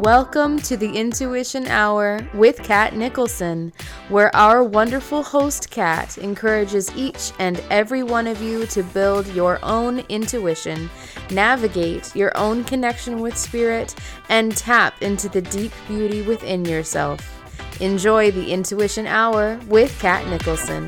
Welcome to the Intuition Hour with Kat Nicholson, where our wonderful host Kat encourages each and every one of you to build your own intuition, navigate your own connection with spirit, and tap into the deep beauty within yourself. Enjoy the Intuition Hour with Kat Nicholson.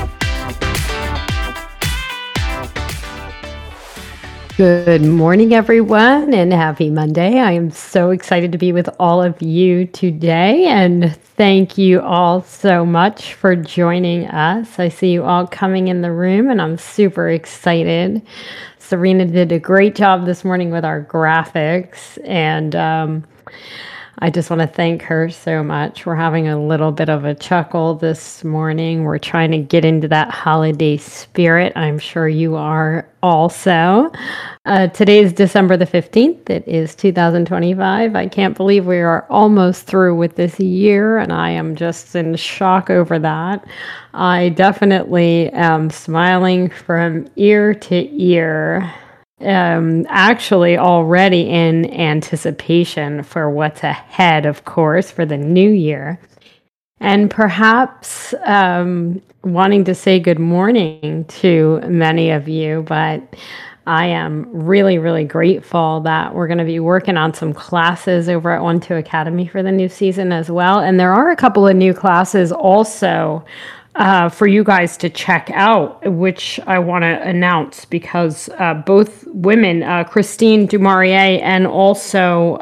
Good morning, everyone, and happy Monday. I am so excited to be with all of you today, and thank you all so much for joining us. I see you all coming in the room, and I'm super excited. Serena did a great job this morning with our graphics, and I just want to thank her so much. We're having a little bit of a chuckle this morning. We're trying to get into that holiday spirit. I'm sure you are also. Today is December the 15th. It is 2025. I can't believe we are almost through with this year, and I am just in shock over that. I definitely am smiling from ear to ear. Actually already in anticipation for what's ahead, of course, for the new year. And perhaps wanting to say good morning to many of you, but I am really, really grateful that we're going to be working on some classes over at 1-2 Academy for the new season as well. And there are a couple of new classes also for you guys to check out, which I want to announce because both women, Christine Dumaurier and also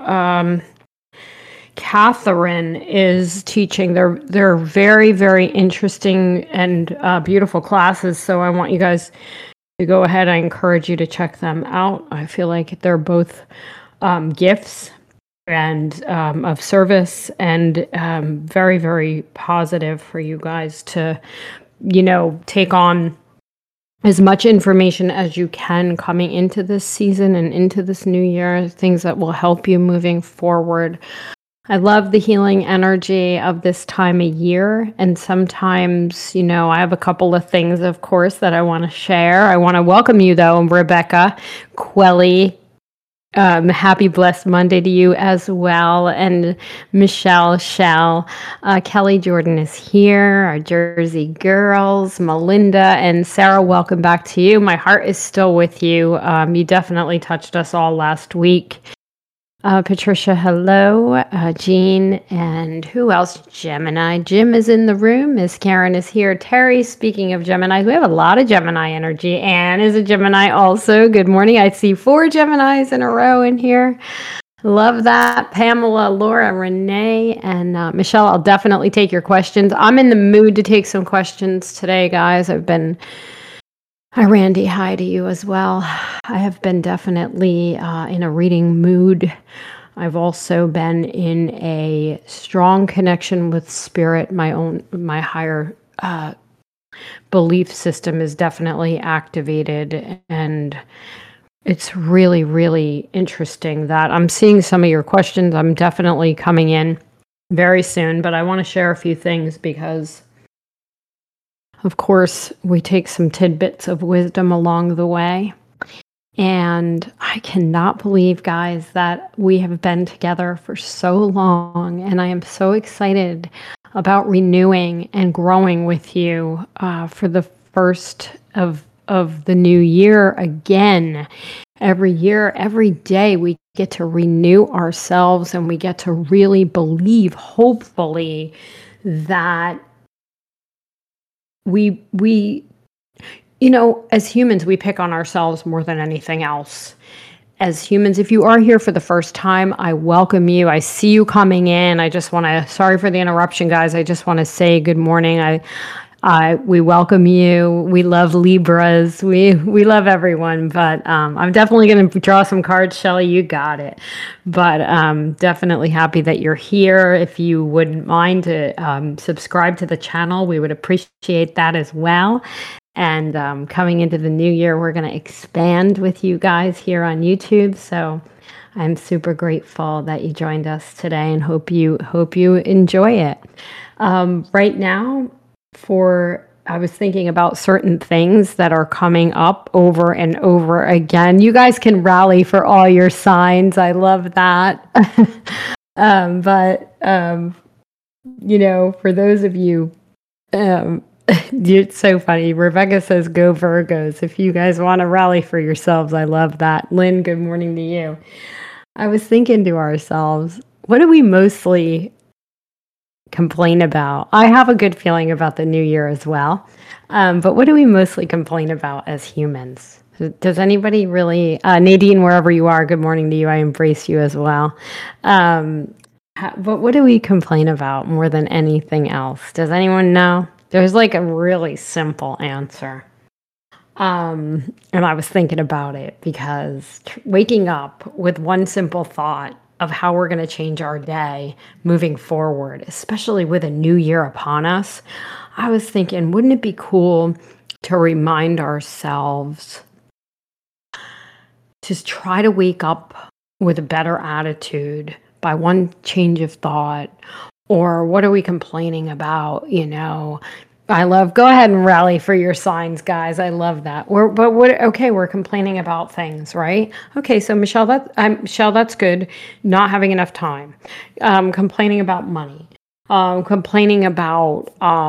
Catherine, is teaching. They're very, very interesting and beautiful classes. So I want you guys to go ahead. I encourage you to check them out. I feel like they're both gifts and of service, and very, very positive for you guys to, take on as much information as you can coming into this season and into this new year, things that will help you moving forward. I love the healing energy of this time of year. And sometimes, I have a couple of things, of course, that I want to share. I want to welcome you, though, Rebecca Quelly. Happy blessed Monday to you as well. And Michelle Shell, Kelly Jordan is here, our Jersey girls, Melinda and Sarah, welcome back to you. My heart is still with you. You definitely touched us all last week. Patricia, hello. Jean, and who else? Gemini. Jim is in the room. Miss Karen is here. Terry, speaking of Geminis, we have a lot of Gemini energy. Anne is a Gemini also. Good morning. I see 4 Geminis in a row in here. Love that. Pamela, Laura, Renee, and Michelle, I'll definitely take your questions. I'm in the mood to take some questions today, guys. Hi, Randy. Hi to you as well. I have been definitely in a reading mood. I've also been in a strong connection with spirit. My higher belief system is definitely activated, and it's really, really interesting that I'm seeing some of your questions. I'm definitely coming in very soon, but I want to share a few things because, of course, we take some tidbits of wisdom along the way. And I cannot believe, guys, that we have been together for so long. And I am so excited about renewing and growing with you for the first of the new year again. Every year, every day, we get to renew ourselves, and we get to really believe, hopefully, that we as humans, we pick on ourselves more than anything else. As humans, if you are here for the first time, I welcome you. I see you coming in. Sorry for the interruption, guys. I just want to say good morning. We welcome you. We love Libras. We love everyone, but I'm definitely going to draw some cards. Shelly, you got it. But definitely happy that you're here. If you wouldn't mind to subscribe to the channel, we would appreciate that as well. And coming into the new year, we're going to expand with you guys here on YouTube. So I'm super grateful that you joined us today, and hope you enjoy it. Right now, I was thinking about certain things that are coming up over and over again. You guys can rally for all your signs. I love that. But for those of you, it's so funny. Rebecca says, "Go Virgos." If you guys want to rally for yourselves, I love that. Lynn, good morning to you. I was thinking to ourselves, what do we mostly complain about? I have a good feeling about the new year as well. But what do we mostly complain about as humans? Does anybody really, Nadine, wherever you are, good morning to you. I embrace you as well. But what do we complain about more than anything else? Does anyone know? There's like a really simple answer. And I was thinking about it because waking up with one simple thought of how we're going to change our day moving forward, especially with a new year upon us, I was thinking, wouldn't it be cool to remind ourselves to try to wake up with a better attitude by one change of thought? Or what are we complaining about? Go ahead and rally for your signs, guys. I love that. We're complaining about things, right? Okay, so Michelle, that's good. Not having enough time. Complaining about money. Complaining about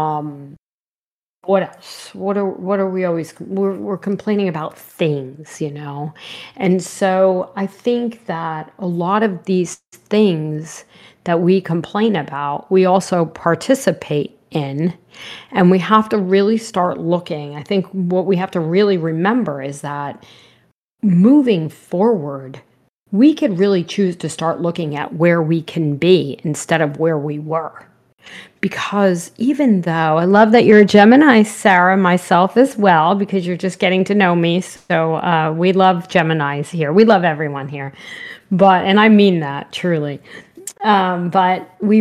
what else? What are we always? We're complaining about things, And so I think that a lot of these things that we complain about, we also participate in, and we have to really start looking. I think what we have to really remember is that moving forward, we could really choose to start looking at where we can be instead of where we were. Because even though I love that you're a Gemini, Sarah, myself as well, because you're just getting to know me. So we love Geminis here. We love everyone here. And I mean that truly. But we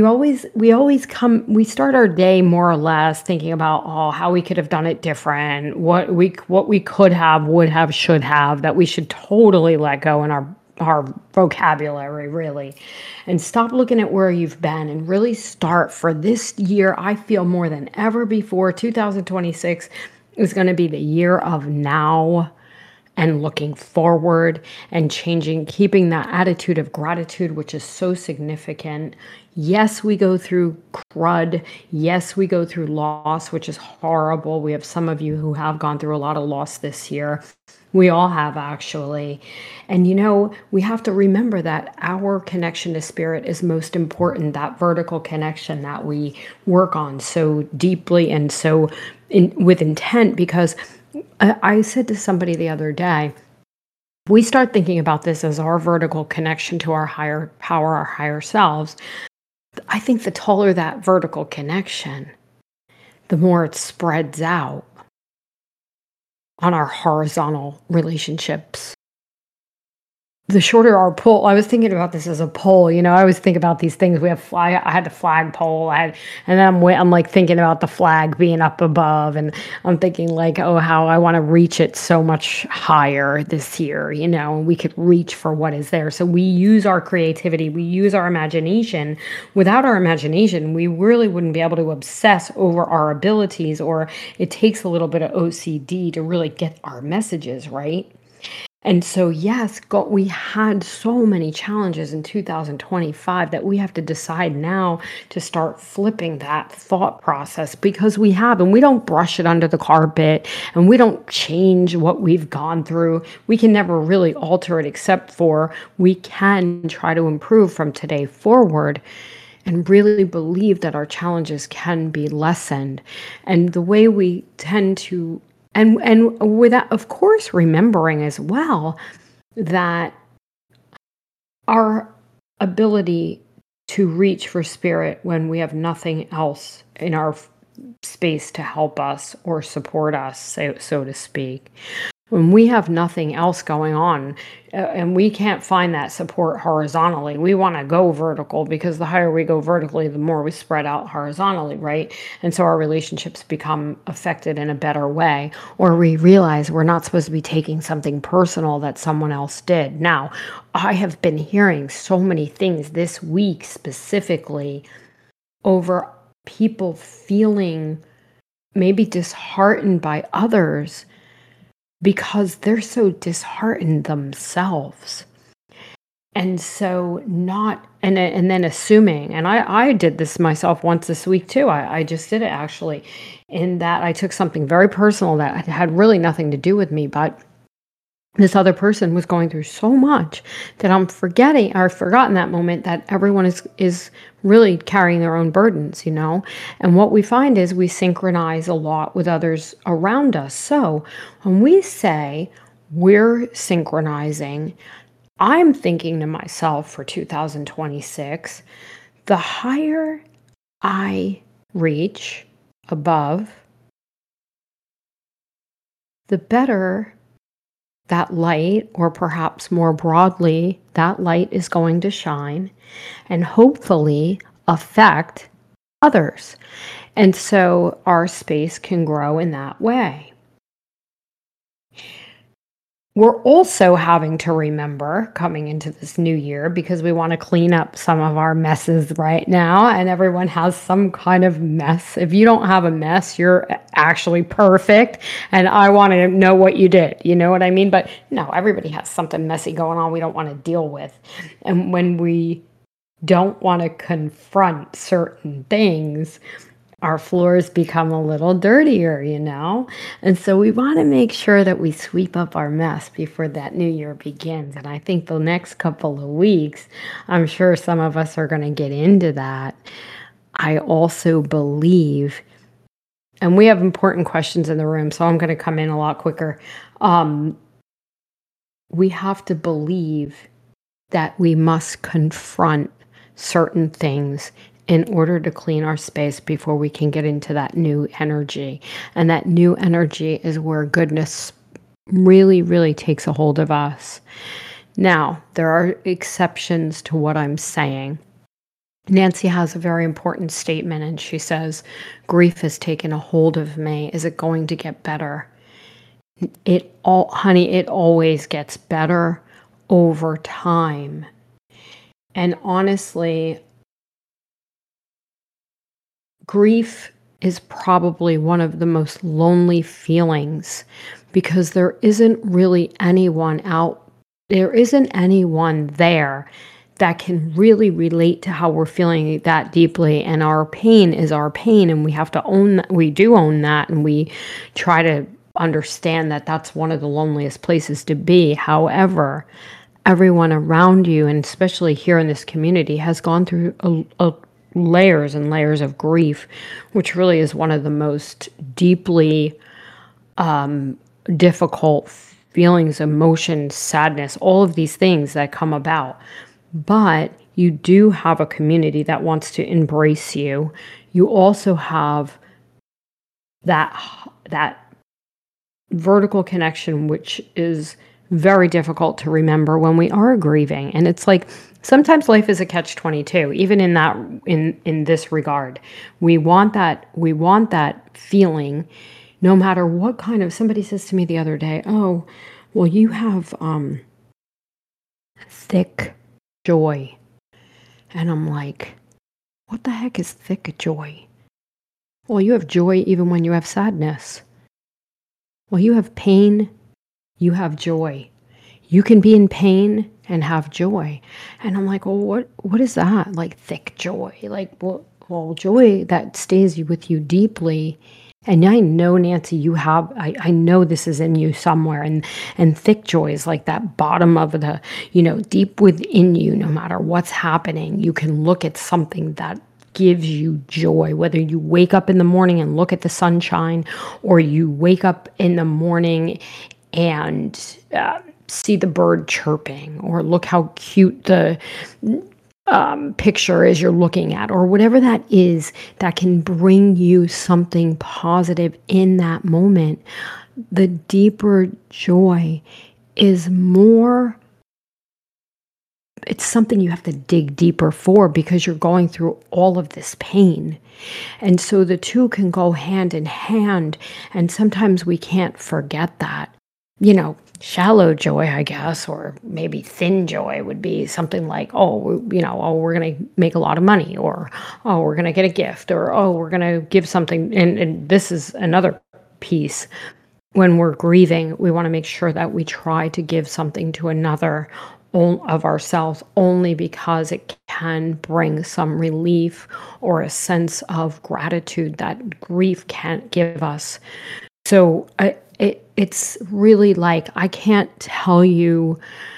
start our day more or less thinking about how we could have done it different, what we could have, would have, should have, that we should totally let go in our vocabulary, really, and stop looking at where you've been and really start for this year. I feel more than ever before 2026 is going to be the year of now and looking forward and changing, keeping that attitude of gratitude, which is so significant. Yes, we go through crud. Yes, we go through loss, which is horrible. We have some of you who have gone through a lot of loss this year. We all have, actually. And we have to remember that our connection to spirit is most important, that vertical connection that we work on so deeply and so with intent, because I said to somebody the other day, we start thinking about this as our vertical connection to our higher power, our higher selves. I think the taller that vertical connection, the more it spreads out on our horizontal relationships. The shorter our pole, I was thinking about this as a pole. I always think about these things. I had the flag pole, and then I'm like thinking about the flag being up above, and I'm thinking like, oh, how I want to reach it so much higher this year. We could reach for what is there. So we use our creativity, we use our imagination. Without our imagination, we really wouldn't be able to obsess over our abilities, or it takes a little bit of OCD to really get our messages right. And so, yes, we had so many challenges in 2025 that we have to decide now to start flipping that thought process, because we have, and we don't brush it under the carpet, and we don't change what we've gone through. We can never really alter it, except for we can try to improve from today forward and really believe that our challenges can be lessened. And the way we tend to And with that, of course, remembering as well that our ability to reach for spirit when we have nothing else in our space to help us or support us, so to speak. When we have nothing else going on, and we can't find that support horizontally, we want to go vertical, because the higher we go vertically, the more we spread out horizontally, right? And so our relationships become affected in a better way, or we realize we're not supposed to be taking something personal that someone else did. Now, I have been hearing so many things this week specifically over people feeling maybe disheartened by others because they're so disheartened themselves. And so not and then assuming, and I did this myself once this week too. I just did it actually, in that I took something very personal that had really nothing to do with me, but this other person was going through so much that I've forgotten that moment that everyone is really carrying their own burdens, And what we find is we synchronize a lot with others around us. So when we say we're synchronizing, I'm thinking to myself for 2026, the higher I reach above, the better that light, or perhaps more broadly, that light is going to shine and hopefully affect others. And so our space can grow in that way. We're also having to remember coming into this new year, because we want to clean up some of our messes right now, and everyone has some kind of mess. If you don't have a mess, you're actually perfect, and I want to know what you did. You know what I mean? But no, everybody has something messy going on we don't want to deal with. And when we don't want to confront certain things, our floors become a little dirtier, And so we want to make sure that we sweep up our mess before that new year begins. And I think the next couple of weeks, I'm sure some of us are going to get into that. I also believe, and we have important questions in the room, so I'm going to come in a lot quicker. We have to believe that we must confront certain things in order to clean our space before we can get into that new energy. And that new energy is where goodness really, really takes a hold of us. Now, there are exceptions to what I'm saying. Nancy has a very important statement, and she says, grief has taken a hold of me. Is it going to get better? Honey, it always gets better over time. And honestly, grief is probably one of the most lonely feelings, because there isn't anyone there that can really relate to how we're feeling that deeply. And our pain is our pain, and we have to own that. We do own that, and we try to understand that that's one of the loneliest places to be. However, everyone around you, and especially here in this community, has gone through layers and layers of grief, which really is one of the most deeply difficult feelings, emotions, sadness, all of these things that come about. But you do have a community that wants to embrace you. You also have that vertical connection, which is very difficult to remember when we are grieving. And it's like, sometimes life is a catch-22, even in this regard. We want that feeling, no matter what kind of. Somebody says to me the other day, "Oh, well, you have thick joy," and I'm like, "What the heck is thick joy?" Well, you have joy even when you have sadness. Well, you have pain, you have joy. You can be in pain and have joy. And I'm like, well, what is that? Like thick joy? Like, well, joy that stays with you deeply. And I know, Nancy, you have, I know this is in you somewhere. And thick joy is like that bottom of the, deep within you, no matter what's happening, you can look at something that gives you joy, whether you wake up in the morning and look at the sunshine, or you wake up in the morning and see the bird chirping, or look how cute the picture is you're looking at, or whatever that is that can bring you something positive in that moment. The deeper joy is more, it's something you have to dig deeper for, because you're going through all of this pain. And so the two can go hand in hand. And sometimes we can't forget that. Shallow joy, I guess, or maybe thin joy would be something like, we're going to make a lot of money, or, we're going to get a gift, or, we're going to give something. And this is another piece. When we're grieving, we want to make sure that we try to give something to another, of ourselves only because it can bring some relief or a sense of gratitude that grief can't give us. So it's really like, I can't tell you,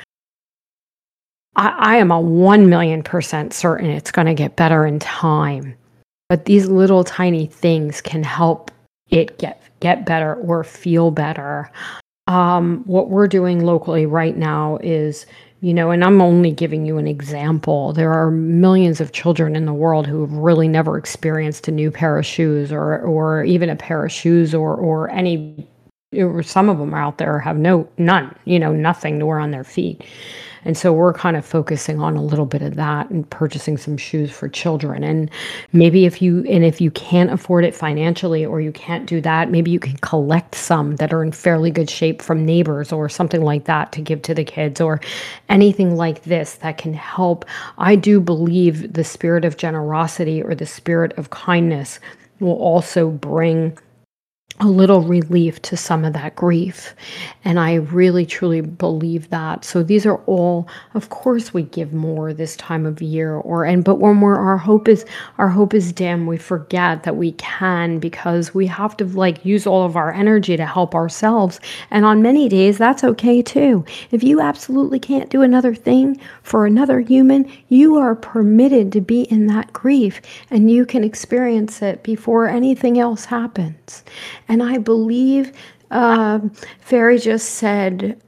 I am a 1,000,000% certain it's going to get better in time. But these little tiny things can help it get better or feel better. What we're doing locally right now is, and I'm only giving you an example. There are millions of children in the world who have really never experienced a new pair of shoes or even a pair of shoes or any, or some of them out there have none, nothing to wear on their feet. And so we're kind of focusing on a little bit of that and purchasing some shoes for children. And maybe if you can't afford it financially, or you can't do that, maybe you can collect some that are in fairly good shape from neighbors or something like that to give to the kids, or anything like this that can help. I do believe the spirit of generosity or the spirit of kindness will also bring a little relief to some of that grief. And I really, truly believe that. So these are all, of course, we give more this time of year, but when our hope is dim, we forget that we can, because we have to use all of our energy to help ourselves. And on many days, that's okay too. If you absolutely can't do another thing for another human, you are permitted to be in that grief, and you can experience it before anything else happens. And I believe Fairy just said,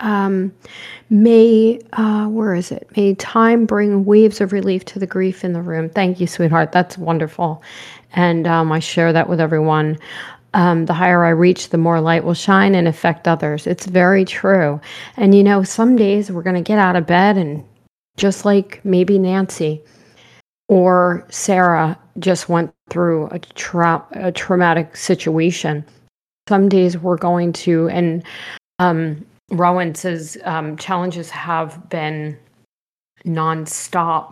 where is it? May time bring waves of relief to the grief in the room. Thank you, sweetheart. That's wonderful. And I share that with everyone. The higher I reach, the more light will shine and affect others. It's very true. And some days we're going to get out of bed, and just like maybe Nancy or Sarah just went through a traumatic situation. Some days we're going to, and Rowan says challenges have been nonstop.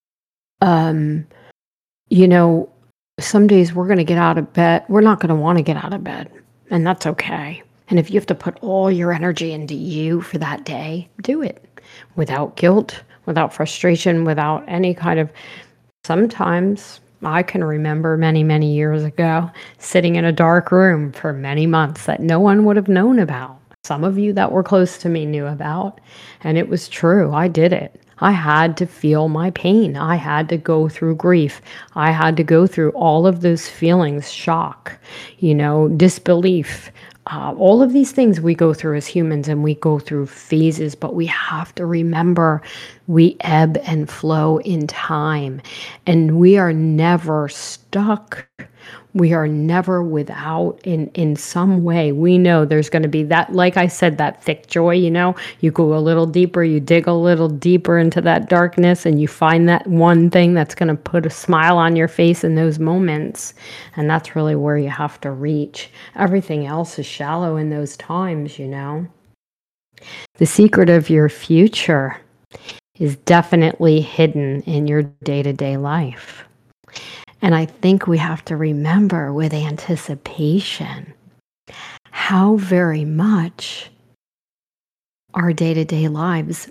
Some days we're going to get out of bed. We're not going to want to get out of bed, and that's okay. And if you have to put all your energy into you for that day, do it without guilt, without frustration, without any kind of. Sometimes I can remember many, many years ago sitting in a dark room for many months that no one would have known about. Some of you that were close to me knew about, and it was true. I did it. I had to feel my pain. I had to go through grief. I had to go through all of those feelings, shock, disbelief, all of these things we go through as humans, and we go through phases, but we have to remember we ebb and flow in time, and we are never stuck. We are never without in some way. We know there's going to be that, like I said, that thick joy, you go a little deeper, you dig a little deeper into that darkness, and you find that one thing that's going to put a smile on your face in those moments. And that's really where you have to reach. Everything else is shallow in those times, The secret of your future is definitely hidden in your day-to-day life. And I think we have to remember with anticipation how very much our day-to-day lives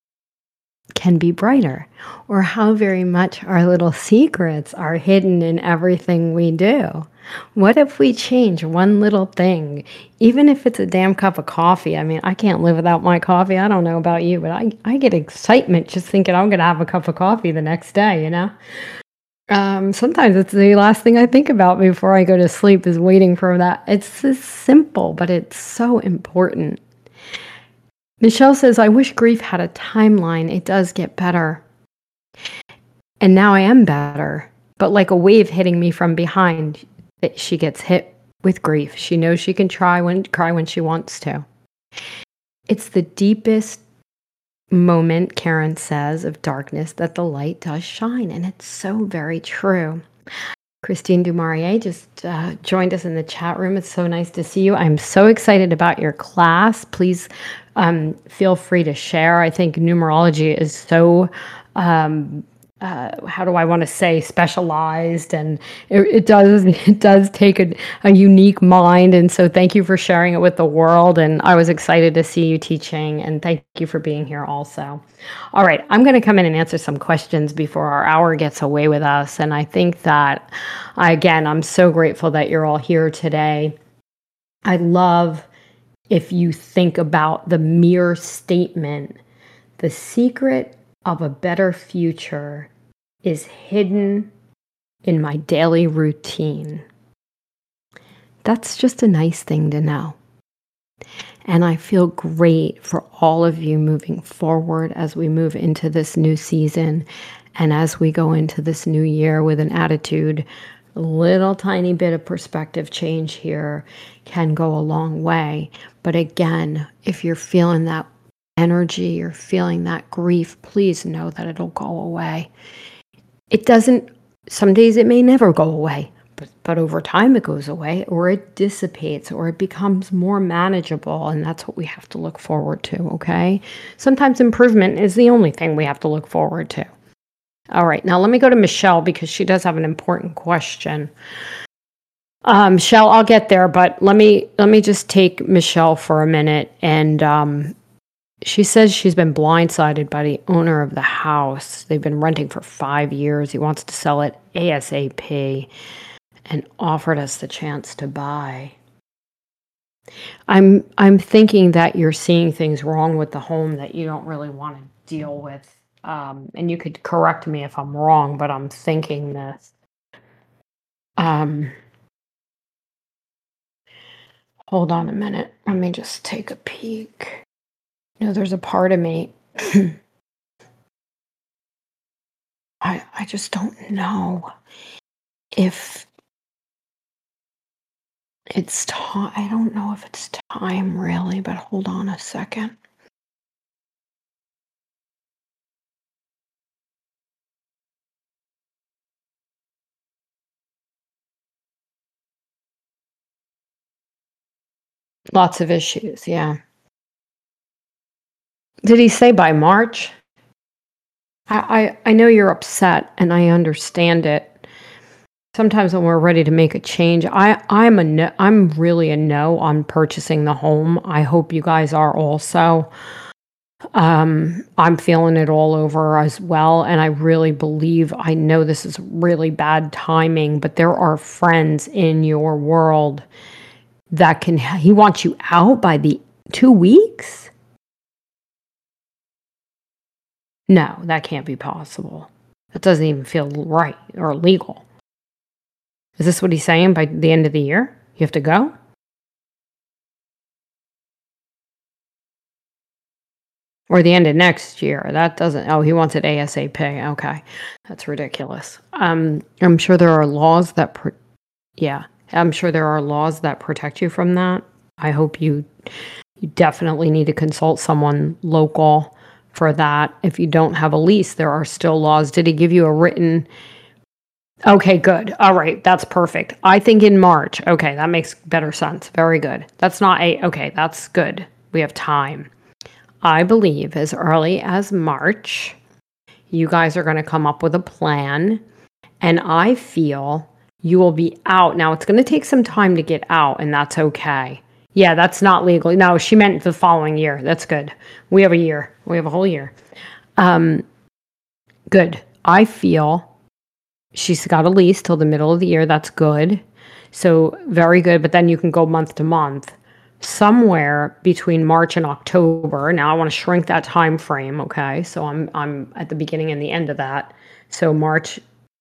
can be brighter, or how very much our little secrets are hidden in everything we do. What if we change one little thing, even if it's a damn cup of coffee? I mean, I can't live without my coffee. I don't know about you, but I get excitement just thinking I'm going to have a cup of coffee the next day, Sometimes it's the last thing I think about before I go to sleep is waiting for that. It's just simple, but it's so important. Michelle says, I wish grief had a timeline. It does get better. And now I am better, but like a wave hitting me from behind, she gets hit with grief. She knows she can cry when she wants to. It's the deepest moment, Karen says, of darkness that the light does shine. And it's so very true. Christine Dumaurier just joined us in the chat room. It's so nice to see you. I'm so excited about your class. Please feel free to share. I think numerology is so how do I want to say, specialized, and it does take a unique mind. And so thank you for sharing it with the world. And I was excited to see you teaching, and thank you for being here also. All right, I'm going to come in and answer some questions before our hour gets away with us. And I think that, I'm so grateful that you're all here today. I love if you think about the mere statement, the secret of a better future is hidden in my daily routine. That's just a nice thing to know. And I feel great for all of you moving forward as we move into this new season and as we go into this new year with an attitude. A little tiny bit of perspective change here can go a long way. But again, if you're feeling that energy or feeling that grief, please know that it'll go away. It doesn't, some days it may never go away, but over time it goes away, or it dissipates, or it becomes more manageable, and that's what we have to look forward to, okay? Sometimes improvement is the only thing we have to look forward to. All right, now let me go to Michelle because she does have an important question. Michelle, I'll get there, but let me just take Michelle for a minute. And she says she's been blindsided by the owner of the house. They've been renting for 5 years. He wants to sell it ASAP and offered us the chance to buy. I'm thinking that you're seeing things wrong with the home that you don't really want to deal with. And you could correct me if I'm wrong, but I'm thinking this. Hold on a minute. Let me just take a peek. There's a part of me. I just don't know if it's time. I don't know if it's time really, but hold on a second. Lots of issues, yeah. Did he say by March? I know you're upset, and I understand it. Sometimes when we're ready to make a change, I'm really a no on purchasing the home. I hope you guys are also. I'm feeling it all over as well, and I really believe, I know this is really bad timing, but there are friends in your world that he wants you out by the 2 weeks? No, that can't be possible. That doesn't even feel right or legal. Is this what he's saying? By the end of the year, you have to go? Or the end of next year? That doesn't, he wants it ASAP. Okay, that's ridiculous. I'm sure there are laws that, I'm sure there are laws that protect you from that. I hope you definitely need to consult someone local for that. If you don't have a lease, there are still laws. Did he give you a written? Okay, good. All right, that's perfect. I think in March. Okay, that makes better sense. Very good. That's not okay, that's good. We have time. I believe as early as March, you guys are going to come up with a plan, and I feel you will be out. Now, it's going to take some time to get out, and that's okay. Yeah, that's not legal. No, she meant the following year. That's good. We have a year. We have a whole year. Good. I feel she's got a lease till the middle of the year. That's good. So very good. But then you can go month to month. Somewhere between March and October. Now I want to shrink that time frame. Okay, so I'm at the beginning and the end of that. So March.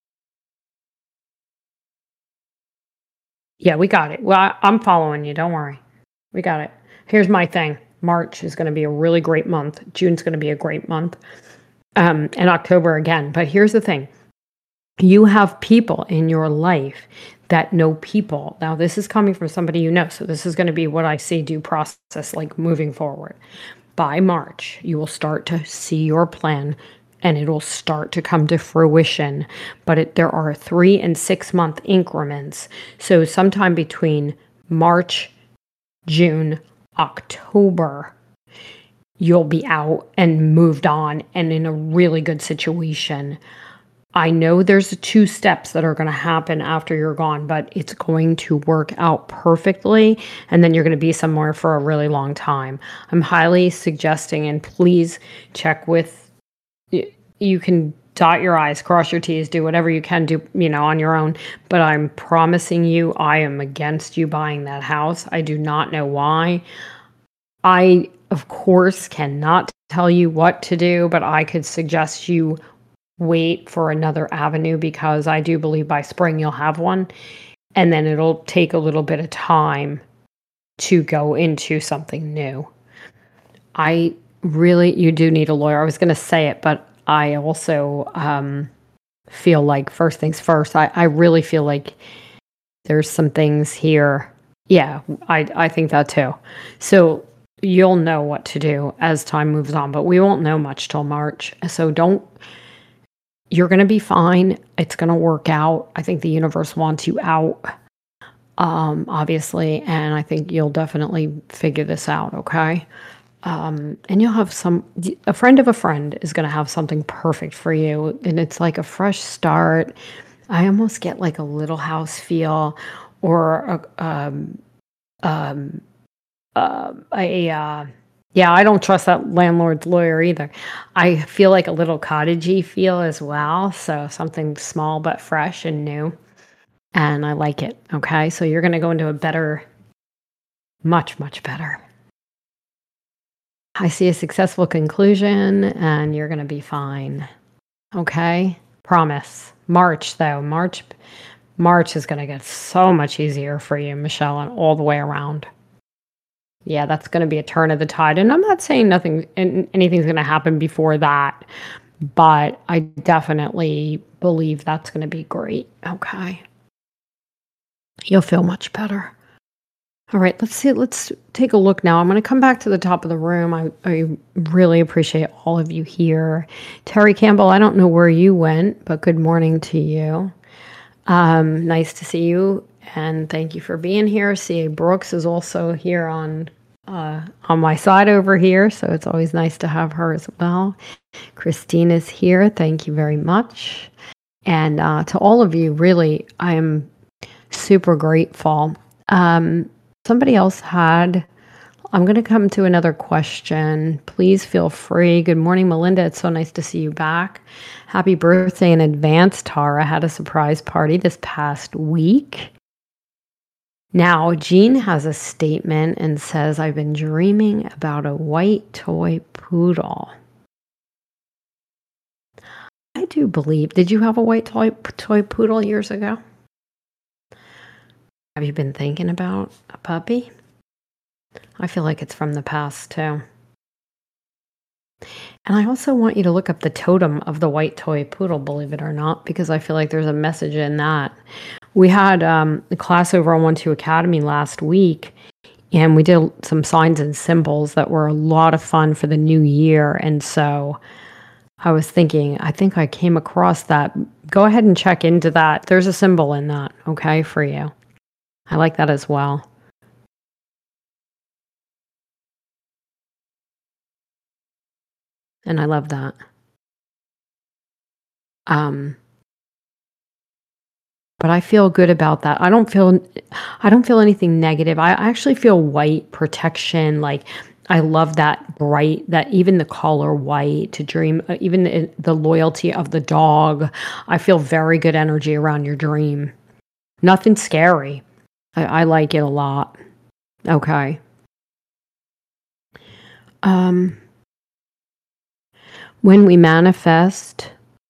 Yeah, we got it. Well, I'm following you. Don't worry. We got it. Here's my thing. March is going to be a really great month. June's going to be a great month. And October again. But here's the thing. You have people in your life that know people. Now, this is coming from somebody you know. So this is going to be what I see due process, like moving forward. By March, you will start to see your plan and it will start to come to fruition. But there are 3 and 6 month increments. So sometime between March, June, October, you'll be out and moved on and in a really good situation. I know there's 2 steps that are going to happen after you're gone, but it's going to work out perfectly. And then you're going to be somewhere for a really long time. I'm highly suggesting, and please check with, you can dot your I's, cross your T's, do whatever you can do, on your own. But I'm promising you, I am against you buying that house. I do not know why. I, of course, cannot tell you what to do, but I could suggest you wait for another avenue, because I do believe by spring you'll have one, and then it'll take a little bit of time to go into something new. You do need a lawyer. I was going to say it, but I also feel like, first things first, I really feel like there's some things here. Yeah, I think that too. So you'll know what to do as time moves on, but we won't know much till March. So you're going to be fine. It's going to work out. I think the universe wants you out, obviously, and I think you'll definitely figure this out, okay? And you'll have a friend of a friend is going to have something perfect for you, and it's like a fresh start. I almost get like a Little House feel, or yeah, I don't trust that landlord's lawyer either. I feel like a little cottagey feel as well. So something small but fresh and new. And I like it. Okay. So you're going to go into a better, much, much better. I see a successful conclusion, and you're going to be fine. Okay. Promise. March, though. March is going to get so much easier for you, Michelle, and all the way around. Yeah, that's going to be a turn of the tide. And I'm not saying anything's going to happen before that, but I definitely believe that's going to be great. Okay. You'll feel much better. All right, let's take a look now. I'm going to come back to the top of the room. I really appreciate all of you here. Terry Campbell, I don't know where you went, but good morning to you. Nice to see you, and thank you for being here. C.A. Brooks is also here on my side over here, so it's always nice to have her as well. Christine is here. Thank you very much. And to all of you, really, I am super grateful. Somebody else I'm going to come to another question. Please feel free. Good morning, Melinda. It's so nice to see you back. Happy birthday in advance, Tara. Had a surprise party this past week. Now, Jean has a statement and says, I've been dreaming about a white toy poodle. I do believe, did you have a white toy poodle years ago? Have you been thinking about a puppy? I feel like it's from the past too. And I also want you to look up the totem of the white toy poodle, believe it or not, because I feel like there's a message in that. We had a class over on 1-2 Academy last week, and we did some signs and symbols that were a lot of fun for the new year. And so I was thinking, I think I came across that. Go ahead and check into that. There's a symbol in that, okay, for you. I like that as well. And I love that. But I feel good about that. I don't feel anything negative. I actually feel white protection. Like, I love that bright, that even the color white to dream, even the loyalty of the dog. I feel very good energy around your dream. Nothing scary. I like it a lot. Okay. When we manifest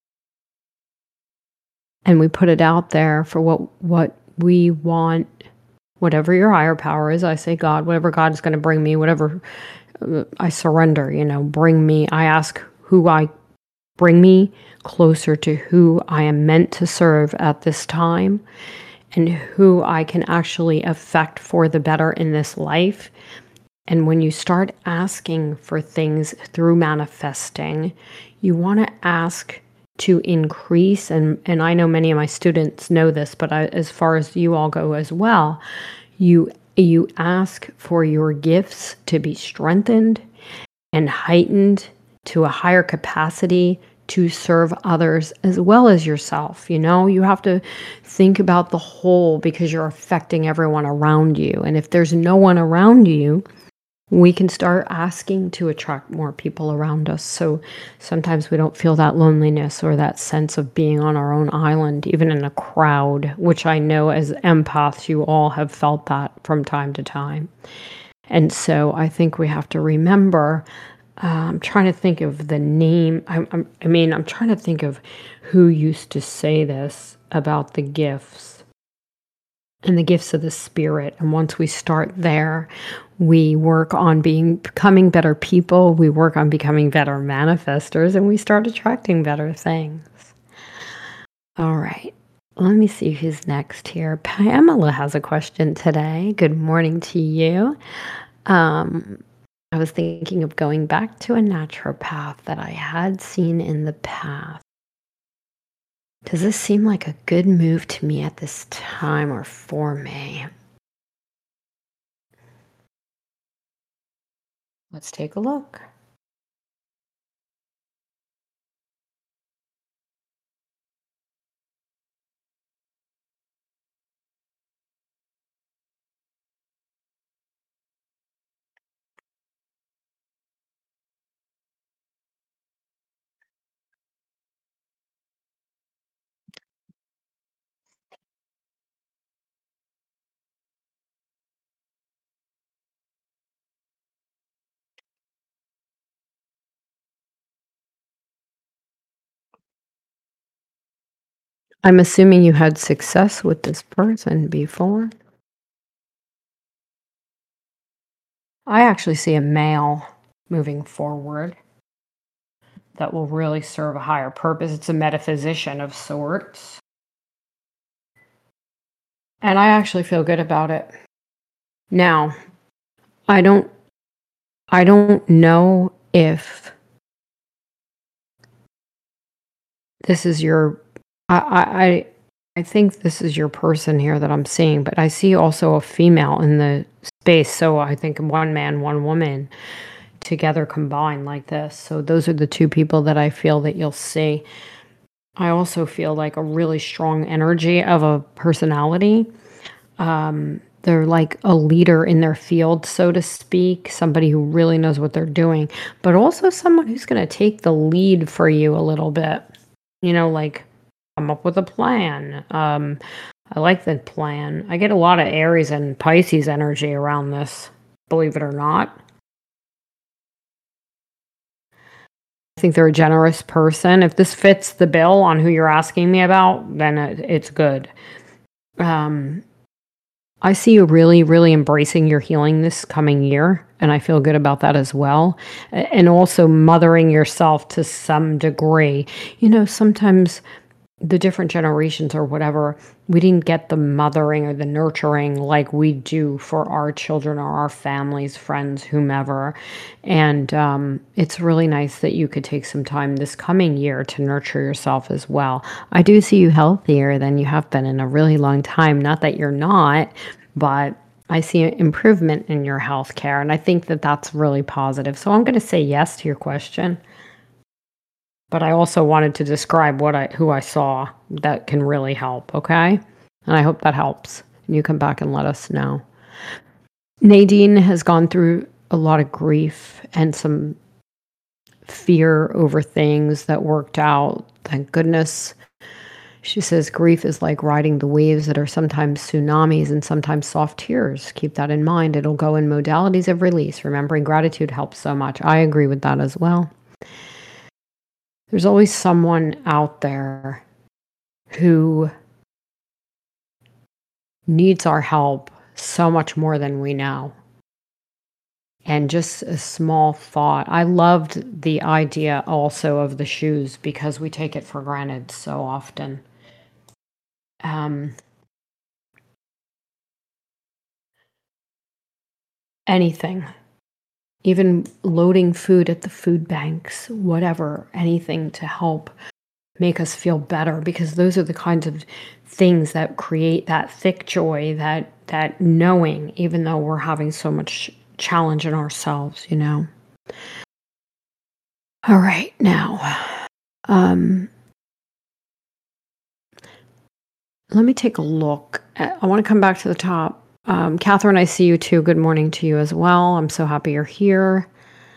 and we put it out there for what we want, whatever your higher power is, I say God, whatever God is going to bring me, whatever I surrender, I ask bring me closer to who I am meant to serve at this time and who I can actually affect for the better in this life. And when you start asking for things through manifesting, you want to ask to increase, and I know many of my students know this, but as far as you all go as well, you ask for your gifts to be strengthened and heightened to a higher capacity to serve others as well as yourself. You have to think about the whole because you're affecting everyone around you. And if there's no one around you, we can start asking to attract more people around us. So sometimes we don't feel that loneliness or that sense of being on our own island, even in a crowd, which I know as empaths, you all have felt that from time to time. And so I think we have to remember, I'm trying to think of the name. I'm trying to think of who used to say this about the gifts and the gifts of the spirit. And once we start there, we work on becoming better people. We work on becoming better manifestors, and we start attracting better things. All right. Let me see who's next here. Pamela has a question today. Good morning to you. I was thinking of going back to a naturopath that I had seen in the past. Does this seem like a good move to me at this time or for me? Let's take a look. I'm assuming you had success with this person before. I actually see a male moving forward that will really serve a higher purpose. It's a metaphysician of sorts. And I actually feel good about it. Now, I don't know if this is your I think this is your person here that I'm seeing, but I see also a female in the space. So I think one man, one woman together combined like this. So those are the two people that I feel that you'll see. I also feel like a really strong energy of a personality. They're like a leader in their field, so to speak, somebody who really knows what they're doing, but also someone who's going to take the lead for you a little bit, like come up with a plan. I like the plan. I get a lot of Aries and Pisces energy around this, believe it or not. I think they're a generous person. If this fits the bill on who you're asking me about, then it's good. I see you really, really embracing your healing this coming year, and I feel good about that as well. And also mothering yourself to some degree. Sometimes the different generations or whatever, we didn't get the mothering or the nurturing like we do for our children or our families, friends, whomever. And it's really nice that you could take some time this coming year to nurture yourself as well. I do see you healthier than you have been in a really long time. Not that you're not, but I see an improvement in your health care. And I think that that's really positive. So I'm going to say yes to your question. But I also wanted to describe who I saw that can really help, okay? And I hope that helps. You come back and let us know. Nadine has gone through a lot of grief and some fear over things that worked out. Thank goodness. She says grief is like riding the waves that are sometimes tsunamis and sometimes soft tears. Keep that in mind. It'll go in modalities of release. Remembering gratitude helps so much. I agree with that as well. There's always someone out there who needs our help so much more than we know. And just a small thought. I loved the idea also of the shoes because we take it for granted so often. Anything. Even loading food at the food banks, whatever, anything to help make us feel better, because those are the kinds of things that create that thick joy, that knowing, even though we're having so much challenge in ourselves, All right, now, Um, let me take a look. I want to come back to the top. Catherine, I see you too. Good morning to you as well. I'm so happy you're here.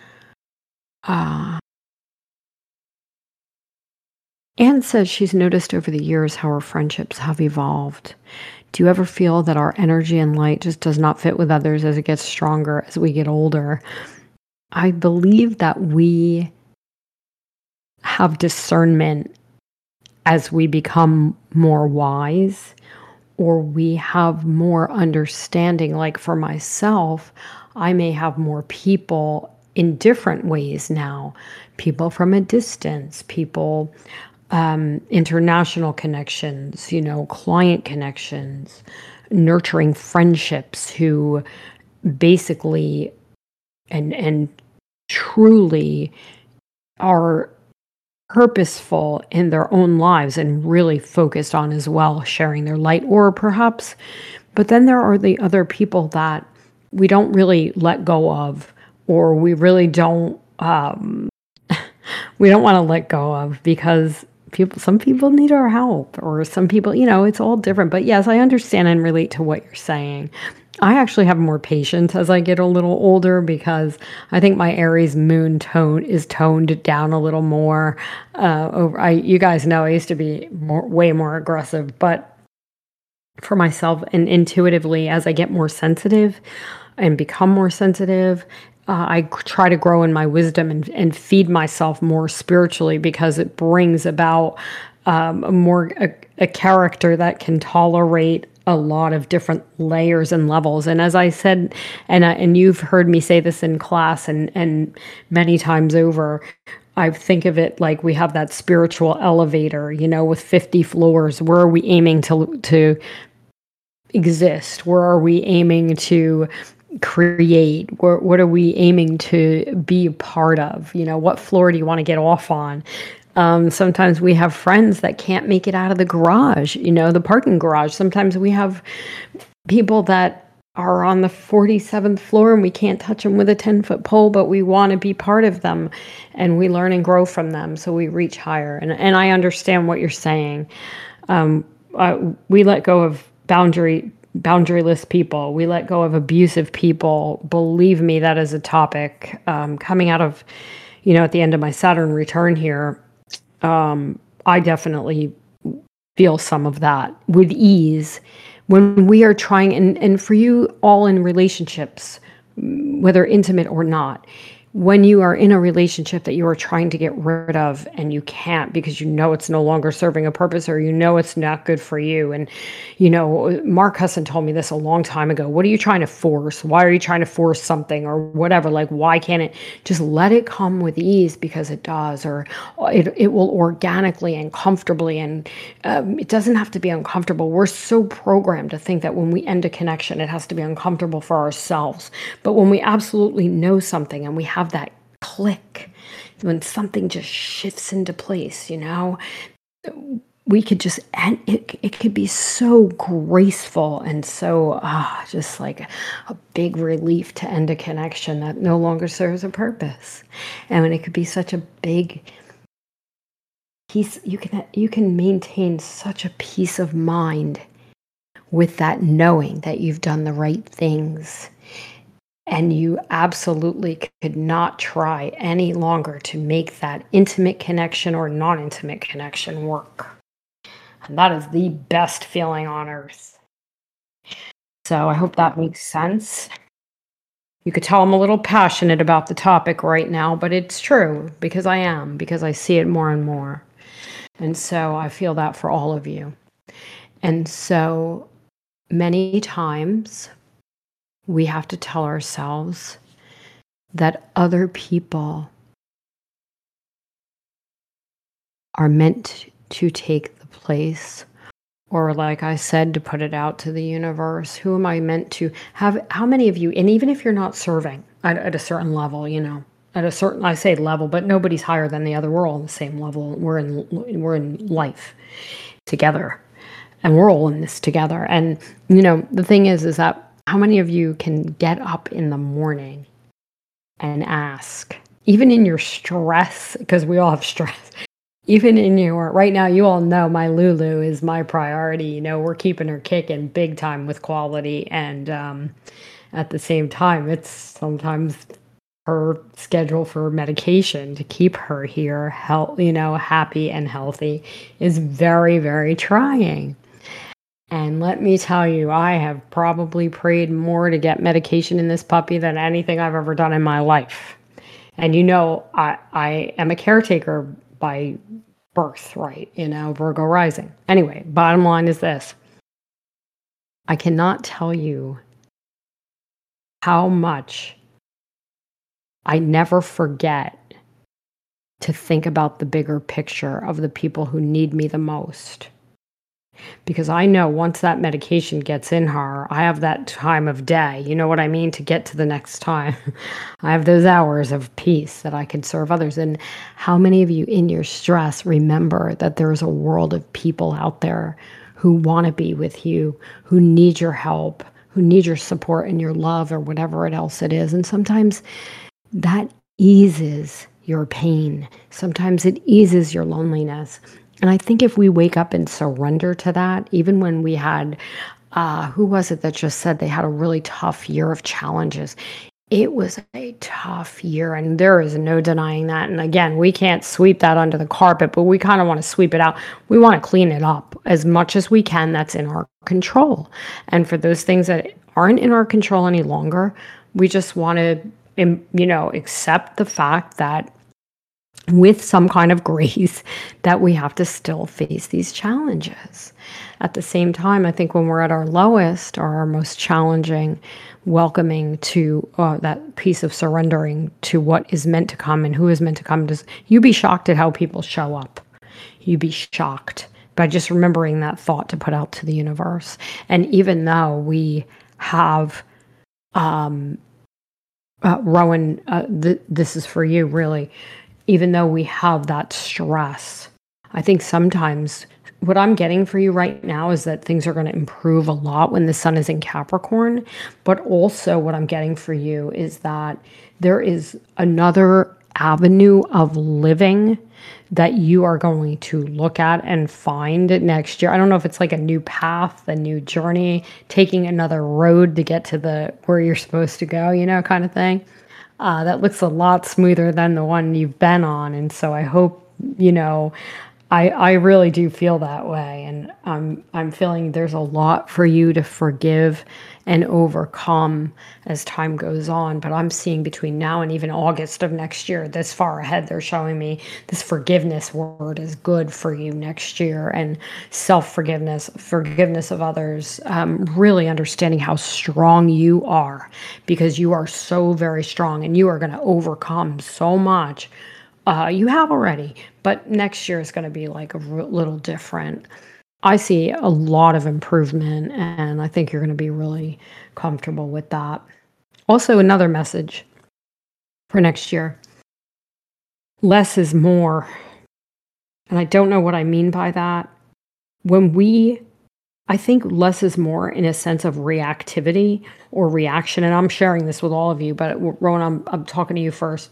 Anne says she's noticed over the years how our friendships have evolved. Do you ever feel that our energy and light just does not fit with others as it gets stronger as we get older? I believe that we have discernment as we become more wise, or we have more understanding. Like for myself, I may have more people in different ways now, people from a distance, people, international connections, client connections, nurturing friendships who basically and truly are purposeful in their own lives and really focused on as well sharing their light, or perhaps, but then there are the other people that we don't really let go of, or we really don't we don't want to let go of, because some people need our help, or some people, it's all different. But yes, I understand and relate to what you're saying. I actually have more patience as I get a little older, because I think my Aries moon tone is toned down a little more. You guys know I used to be way more aggressive, but for myself and intuitively, as I get more sensitive and become more sensitive, I try to grow in my wisdom and feed myself more spiritually, because it brings about a character that can tolerate a lot of different layers and levels. And as I said, and you've heard me say this in class and many times over, I think of it like we have that spiritual elevator, with 50 floors. Where are we aiming to exist? Where are we aiming to create? What are we aiming to be a part of? What floor do you want to get off on? Sometimes we have friends that can't make it out of the garage, the parking garage. Sometimes we have people that are on the 47th floor and we can't touch them with a 10-foot pole, but we want to be part of them, and we learn and grow from them. So we reach higher. And I understand what you're saying. We let go of boundaryless people. We let go of abusive people. Believe me, that is a topic coming out of, at the end of my Saturn return here. I definitely feel some of that with ease when we are trying, and for you all in relationships, whether intimate or not, when you are in a relationship that you are trying to get rid of and you can't, because it's no longer serving a purpose, or it's not good for you. And Mark Husson told me this a long time ago. What are you trying to force? Why are you trying to force something, or whatever? Like, why can't it just let it come with ease? Because it does, or it will organically and comfortably, and it doesn't have to be uncomfortable. We're so programmed to think that when we end a connection, it has to be uncomfortable for ourselves. But when we absolutely know something and we have that click, when something just shifts into place, we could just, and it could be so graceful and so just like a big relief to end a connection that no longer serves a purpose. And when it could be such a big peace, you can maintain such a peace of mind with that knowing that you've done the right things. And you absolutely could not try any longer to make that intimate connection or non-intimate connection work. And that is the best feeling on earth. So I hope that makes sense. You could tell I'm a little passionate about the topic right now, but it's true, because I see it more and more. And so I feel that for all of you. And so many times we have to tell ourselves that other people are meant to take the place, or like I said, to put it out to the universe. Who am I meant to have? How many of you, and even if you're not serving at a certain level, at a certain, I say level, but nobody's higher than the other. We're all on the same level. We're in life together, and we're all in this together. And the thing is that how many of you can get up in the morning and ask, even in your stress, because we all have stress, even in your right now, you all know my Lulu is my priority. We're keeping her kicking big time with quality, and at the same time, it's sometimes her schedule for medication to keep her here, happy and healthy is very, very trying. And let me tell you, I have probably prayed more to get medication in this puppy than anything I've ever done in my life. And I am a caretaker by birth, right? Virgo rising. Anyway, bottom line is this. I cannot tell you how much I never forget to think about the bigger picture of the people who need me the most. Because I know once that medication gets in her, I have that time of day, you know what I mean, to get to the next time. I have those hours of peace that I can serve others. And how many of you in your stress remember that there's a world of people out there who want to be with you, who need your help, who need your support and your love or whatever else it is. And sometimes that eases your pain. Sometimes it eases your loneliness. And I think if we wake up and surrender to that, even when we had, who was it that just said they had a really tough year of challenges? It was a tough year, and there is no denying that. And again, we can't sweep that under the carpet, but we kind of want to sweep it out. We want to clean it up as much as we can. That's in our control. And for those things that aren't in our control any longer, we just want to, accept the fact that with some kind of grace that we have to still face these challenges. At the same time, I think when we're at our lowest or our most challenging, welcoming to that piece of surrendering to what is meant to come and who is meant to come, you'd be shocked at how people show up. You'd be shocked by just remembering that thought to put out to the universe. And even though we have Rowan, this is for you, really. Even though we have that stress, I think sometimes what I'm getting for you right now is that things are going to improve a lot when the sun is in Capricorn. But also what I'm getting for you is that there is another avenue of living that you are going to look at and find next year. I don't know if it's like a new path, a new journey, taking another road to get to where you're supposed to go, kind of thing. That looks a lot smoother than the one you've been on. And so I hope, I really do feel that way. And I'm feeling there's a lot for you to forgive and overcome as time goes on. But I'm seeing between now and even August of next year, this far ahead, they're showing me this forgiveness word is good for you next year. And self-forgiveness, forgiveness of others, really understanding how strong you are, because you are so very strong and you are going to overcome so much. You have already, but next year is going to be like a little different. I see a lot of improvement, and I think you're going to be really comfortable with that. Also, another message for next year. Less is more. And I don't know what I mean by that. I think less is more in a sense of reactivity or reaction. And I'm sharing this with all of you, but Rowan, I'm talking to you first.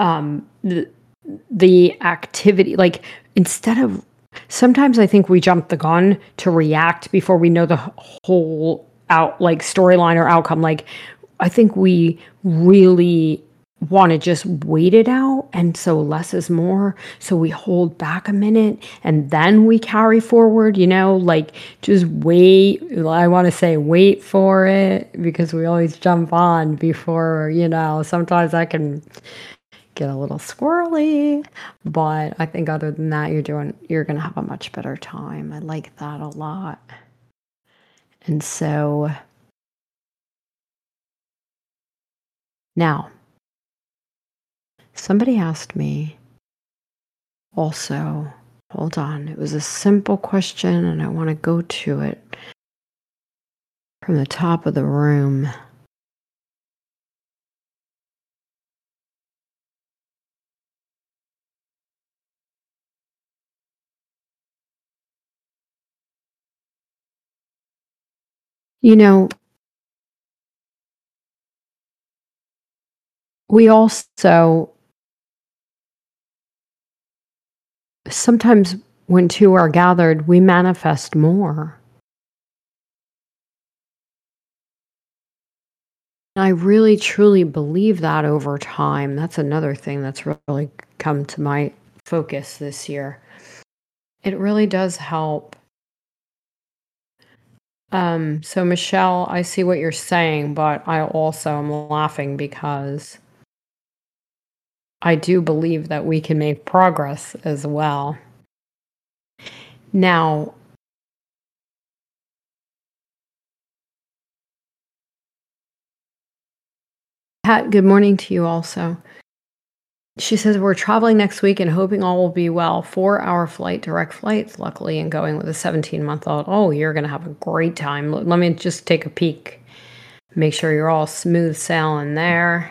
The activity, like sometimes I think we jump the gun to react before we know the whole storyline or outcome. Like, I think we really want to just wait it out. And so less is more. So we hold back a minute and then we carry forward, just wait. I want to say wait for it, because we always jump on before, sometimes I can get a little squirrely, but I think other than that, you're going to have a much better time. I like that a lot. And so now, somebody asked me also, hold on, it was a simple question and I want to go to it from the top of the room. We also sometimes when two are gathered, we manifest more. I really truly believe that over time. That's another thing that's really come to my focus this year. It really does help. So Michelle, I see what you're saying, but I also am laughing because I do believe that we can make progress as well. Now, Pat, good morning to you also. She says, we're traveling next week and hoping all will be well. 4-hour flight, direct flights, luckily, and going with a 17-month-old. Oh, you're going to have a great time. Let me just take a peek. Make sure you're all smooth sailing there.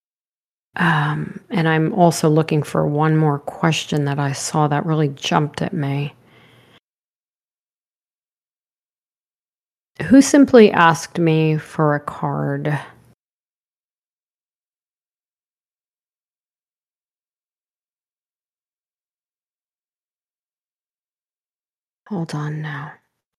And I'm also looking for one more question that I saw that really jumped at me. Who simply asked me for a card? Hold on now.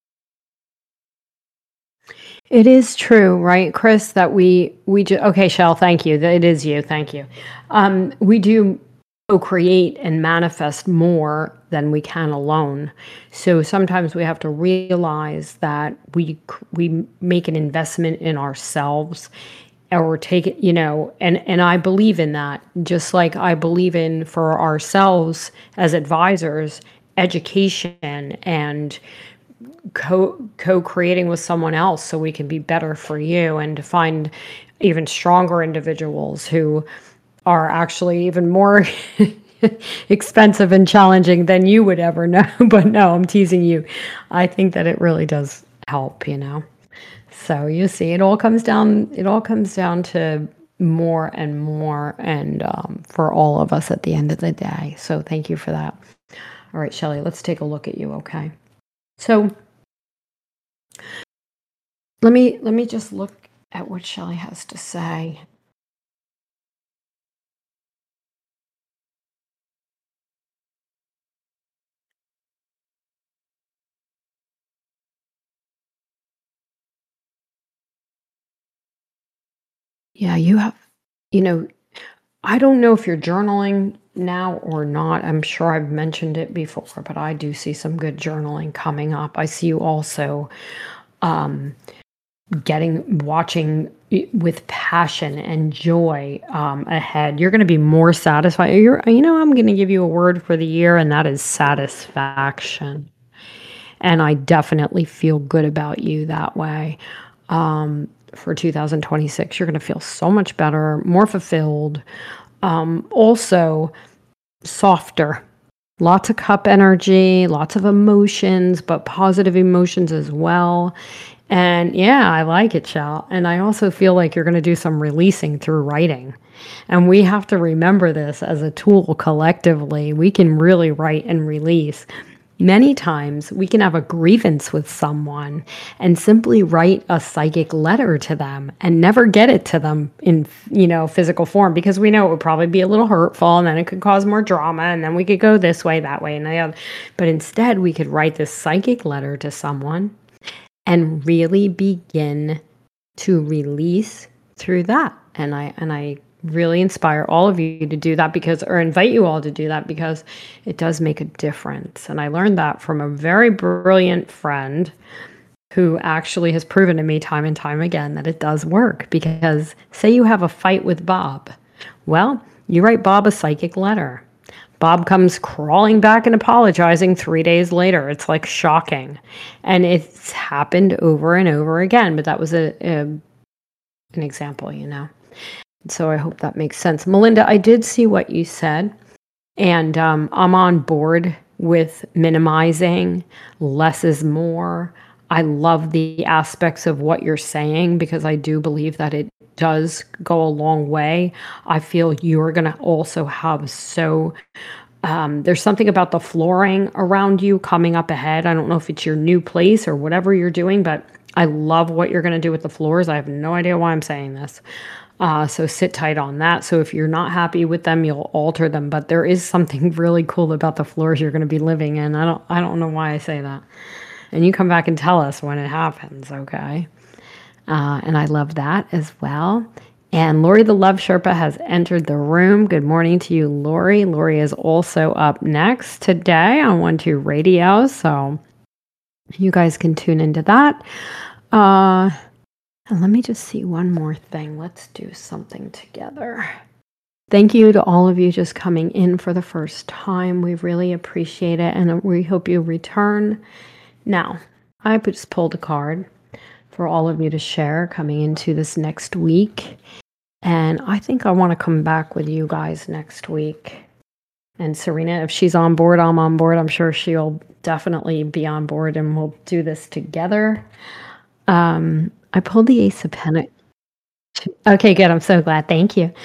It is true, right, Chris, that okay, Shell, thank you. It is you. Thank you. We do co-create and manifest more than we can alone. So sometimes we have to realize that we make an investment in ourselves or take it, and I believe in that, just like I believe in for ourselves as advisors, education and co-creating with someone else so we can be better for you and to find even stronger individuals who are actually even more expensive and challenging than you would ever know. But no, I'm teasing you. I think that it really does help, So you see, it all comes down to more and more and for all of us at the end of the day. So thank you for that. All right, Shelley, let's take a look at you, okay? So let me just look at what Shelley has to say. Yeah, you have, I don't know if you're journaling now or not. I'm sure I've mentioned it before, but I do see some good journaling coming up. I see you also watching with passion and joy ahead. You're going to be more satisfied. I'm going to give you a word for the year, and that is satisfaction. And I definitely feel good about you that way. For 2026, you're going to feel so much better, more fulfilled, also softer. Lots of cup energy, lots of emotions, but positive emotions as well. And yeah, I like it, Shell. And I also feel like you're going to do some releasing through writing. And we have to remember this as a tool collectively. We can really write and release. Many times we can have a grievance with someone and simply write a psychic letter to them and never get it to them in, physical form, because we know it would probably be a little hurtful and then it could cause more drama and then we could go this way, that way, and the other. But instead we could write this psychic letter to someone and really begin to release through that. And I really inspire all of you to do that or invite you all to do that because it does make a difference. And I learned that from a very brilliant friend who actually has proven to me time and time again that it does work. Because say you have a fight with Bob. Well, you write Bob a psychic letter. Bob comes crawling back and apologizing 3 days later. It's like shocking. And it's happened over and over again. But that was an example, So I hope that makes sense. Melinda, I did see what you said, and I'm on board with minimizing. Less is more. I love the aspects of what you're saying because I do believe that it does go a long way. I feel you're going to also have there's something about the flooring around you coming up ahead. I don't know if it's your new place or whatever you're doing, but I love what you're going to do with the floors. I have no idea why I'm saying this. So sit tight on that. So if you're not happy with them, you'll alter them. But there is something really cool about the floors you're going to be living in. I don't know why I say that. And you come back and tell us when it happens, okay? And I love that as well. And Lori the Love Sherpa has entered the room. Good morning to you, Lori. Lori is also up next today on 1-2 Radio. So you guys can tune into that. And let me just see one more thing. Let's do something together. Thank you to all of you just coming in for the first time. We really appreciate it, and we hope you return. Now, I just pulled a card for all of you to share coming into this next week. And I think I want to come back with you guys next week. And Serena, if she's on board, I'm on board. I'm sure she'll definitely be on board, and we'll do this together. I pulled the Ace of Pentacles. Okay, good. I'm so glad. Thank you.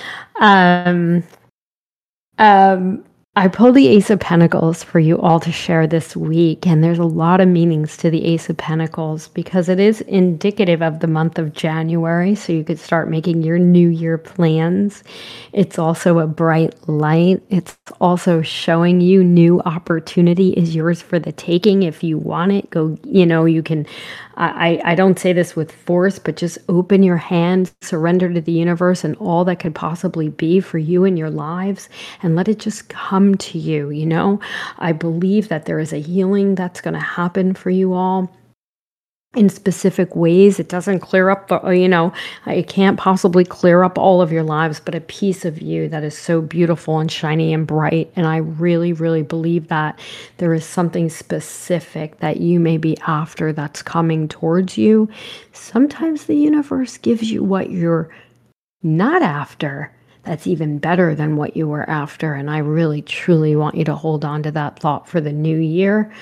I pulled the Ace of Pentacles for you all to share this week, and there's a lot of meanings to the Ace of Pentacles because it is indicative of the month of January, so you could start making your New Year plans. It's also a bright light. It's also showing you new opportunity is yours for the taking. If you want it, go, you can, I don't say this with force, but just open your hand, surrender to the universe and all that could possibly be for you in your lives, and let it just come to you. I believe that there is a healing that's going to happen for you all in specific ways. It doesn't clear up it can't possibly clear up all of your lives, but a piece of you that is so beautiful and shiny and bright. And I really, really believe that there is something specific that you may be after that's coming towards you. Sometimes the universe gives you what you're not after. That's even better than what you were after. And I really, truly want you to hold on to that thought for the new year.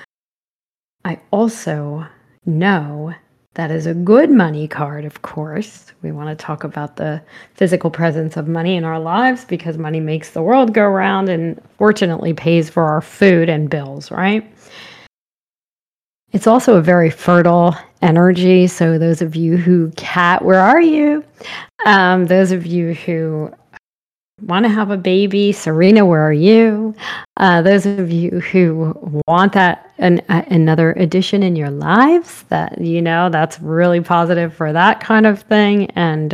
I also know that is a good money card, of course. We want to talk about the physical presence of money in our lives because money makes the world go round and fortunately pays for our food and bills, right? It's also a very fertile energy. So those of you who, Kat, where are you? Those of you who want to have a baby, Serena, where are you? Those of you who want that another addition in your lives, that that's really positive for that kind of thing. And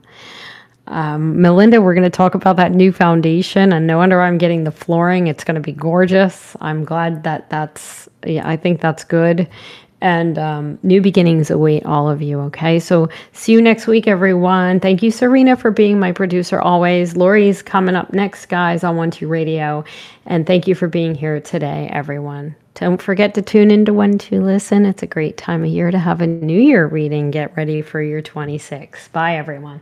Melinda, we're going to talk about that new foundation, and no wonder I'm getting the flooring. It's going to be gorgeous. I'm glad I think that's good. And new beginnings await all of you, okay? So see you next week, everyone. Thank you, Serena, for being my producer always. Lori's coming up next, guys, on 1-2 Radio. And thank you for being here today, everyone. Don't forget to tune into 1-2 Listen. It's a great time of year to have a New Year reading. Get ready for your 26. Bye, everyone.